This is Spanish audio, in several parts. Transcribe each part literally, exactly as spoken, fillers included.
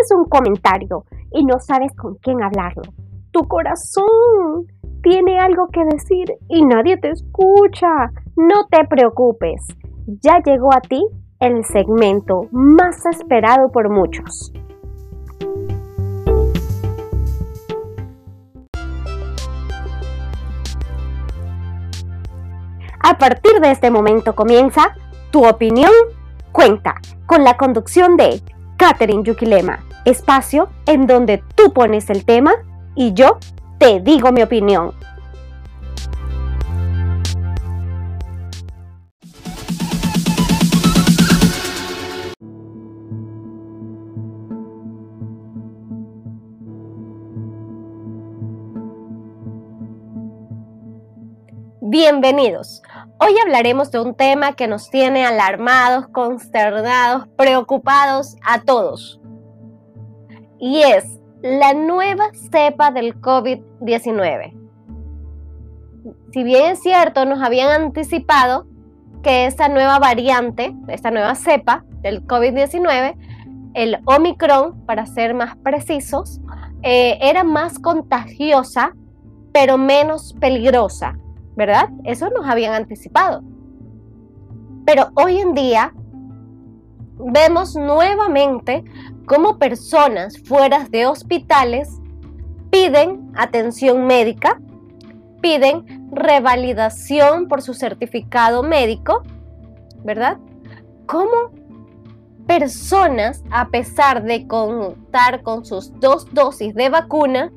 tienes un comentario y no sabes con quién hablarlo. Tu corazón tiene algo que decir y nadie te escucha. No te preocupes. Ya llegó a ti el segmento más esperado por muchos. A partir de este momento comienza Tu Opinión Cuenta, con la conducción de Catherine Yuquilema, espacio en donde tú pones el tema y yo te digo mi opinión. Bienvenidos. Hoy hablaremos de un tema que nos tiene alarmados, consternados, preocupados a todos. Y es la nueva cepa del COVID diecinueve. Si bien es cierto, nos habían anticipado que esta nueva variante, esta nueva cepa del COVID diecinueve, el Omicron, para ser más precisos, eh, era más contagiosa, pero menos peligrosa, ¿verdad? Eso nos habían anticipado. Pero hoy en día vemos nuevamente cómo personas fuera de hospitales piden atención médica, piden revalidación por su certificado médico, ¿verdad? Cómo personas, a pesar de contar con sus dos dosis de vacuna,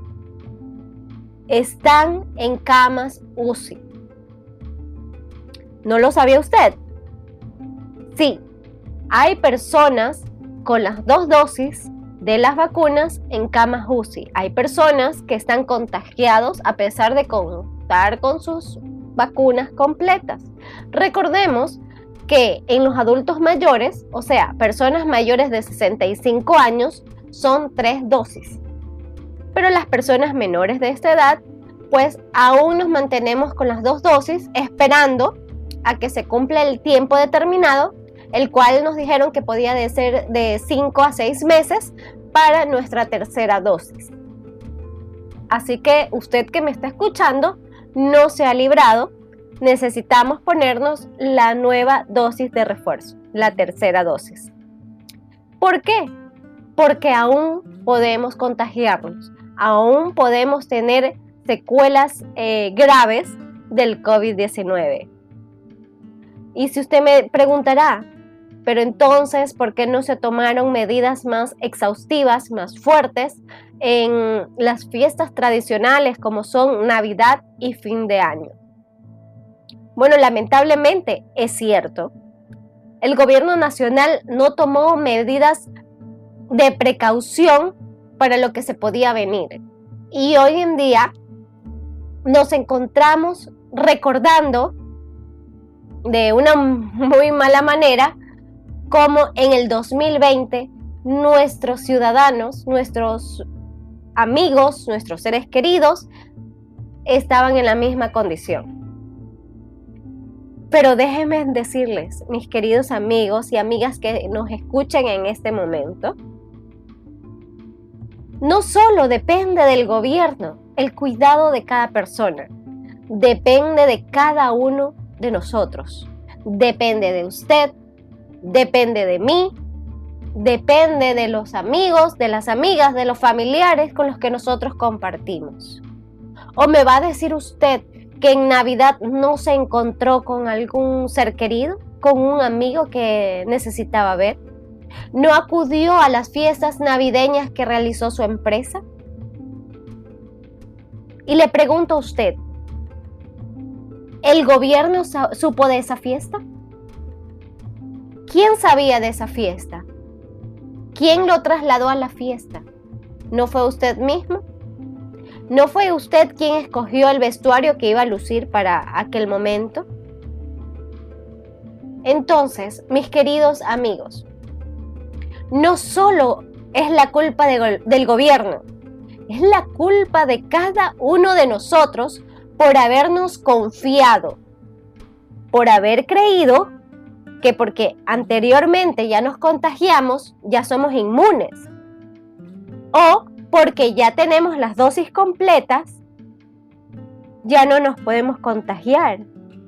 están en camas U C I. ¿No lo sabía usted? Sí, hay personas con las dos dosis de las vacunas en camas U C I. Hay personas que están contagiados a pesar de contar con sus vacunas completas. Recordemos que en los adultos mayores, o sea, personas mayores de sesenta y cinco años, son tres dosis. Pero las personas menores de esta edad, pues aún nos mantenemos con las dos dosis esperando a que se cumpla el tiempo determinado, el cual nos dijeron que podía de ser de cinco a seis meses para nuestra tercera dosis. Así que usted que me está escuchando no se ha librado, necesitamos ponernos la nueva dosis de refuerzo, la tercera dosis. ¿Por qué? Porque aún podemos contagiarnos. Aún podemos tener secuelas eh, graves del COVID diecinueve. Y si usted me preguntará, pero entonces, ¿por qué no se tomaron medidas más exhaustivas, más fuertes en las fiestas tradicionales como son Navidad y fin de año? Bueno, lamentablemente es cierto. El gobierno nacional no tomó medidas de precaución para lo que se podía venir. Y hoy en día nos encontramos recordando de una muy mala manera cómo en el dos mil veinte nuestros ciudadanos, nuestros amigos, nuestros seres queridos estaban en la misma condición. Pero déjenme decirles, mis queridos amigos y amigas que nos escuchen en este momento, no solo depende del gobierno el cuidado de cada persona, depende de cada uno de nosotros, depende de usted, depende de mí, depende de los amigos, de las amigas, de los familiares con los que nosotros compartimos. ¿O me va a decir usted que en Navidad no se encontró con algún ser querido, con un amigo que necesitaba ver? ¿No acudió a las fiestas navideñas que realizó su empresa? Y le pregunto a usted, ¿el gobierno supo de esa fiesta? ¿Quién sabía de esa fiesta? ¿Quién lo trasladó a la fiesta? ¿No fue usted mismo? ¿No fue usted quien escogió el vestuario que iba a lucir para aquel momento? Entonces, mis queridos amigos, no solo es la culpa de, del gobierno, es la culpa de cada uno de nosotros por habernos confiado, por haber creído que porque anteriormente ya nos contagiamos, ya somos inmunes. O porque ya tenemos las dosis completas, ya no nos podemos contagiar.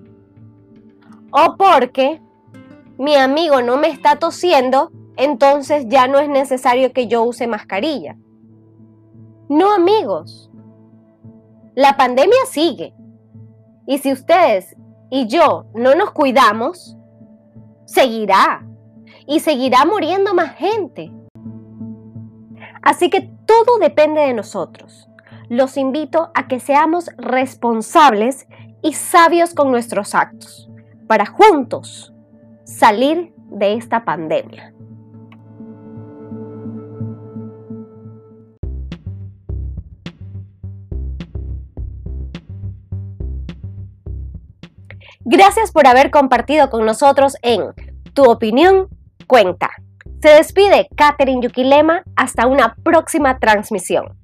O porque mi amigo no me está tosiendo, entonces ya no es necesario que yo use mascarilla. No, amigos. La pandemia sigue. Y si ustedes y yo no nos cuidamos, seguirá. Y seguirá muriendo más gente. Así que todo depende de nosotros. Los invito a que seamos responsables y sabios con nuestros actos, para juntos salir de esta pandemia. Gracias por haber compartido con nosotros en Tu Opinión Cuenta. Se despide Catherine Yuquilema hasta una próxima transmisión.